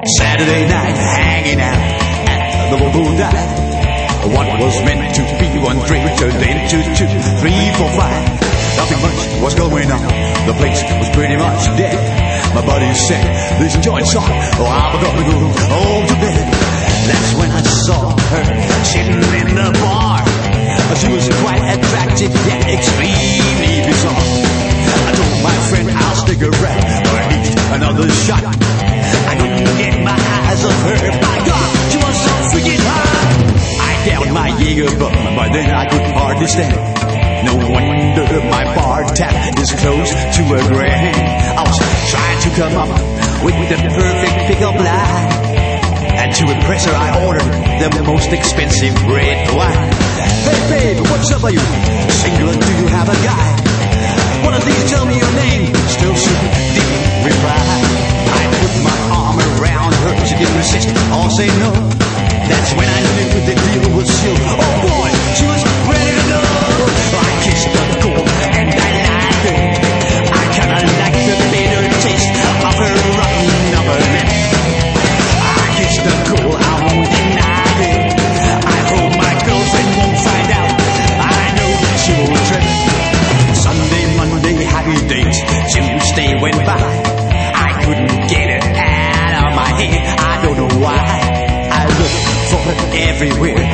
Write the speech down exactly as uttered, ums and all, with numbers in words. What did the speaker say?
Saturday night, hanging out at the local dive. What was meant to be one drink turned into two, three, four, five. Nothing much was going on. The place was pretty much dead. My buddy said, this joint's on, oh, I'm gonna go home to bed. That's when I saw her sitting in the bar. She was quite attractive, yet extremely bizarre. I told my friend I'll stick around for at least another shot. I couldn't get my eyes off her. My God, she was so freaking hot. I downed my Jaeger bomb, but then I could hardly stand. No wonder my bar tab is close to a grand. I was trying to come up with the perfect pickup line, and to impress her I ordered the most expensive red wine. Hey babe, what's up, are you single? Do you have a guy? One of these, tell me your name. Still she didn't reply. I put my arm around her, she didn't resist or say no. That's when I knew the deal was sealed. Oh boy, she was ready to go. I kissed her cool and I liked her. I kinda liked the bitter taste of her rotten number lip. I kissed her cool, I won't deny it. I hope my girlfriend won't find out. I know she won't trip. Sunday, Monday, happy days. Tuesday went by. I couldn't get it out of my head. I don't know why. I looked for her everywhere.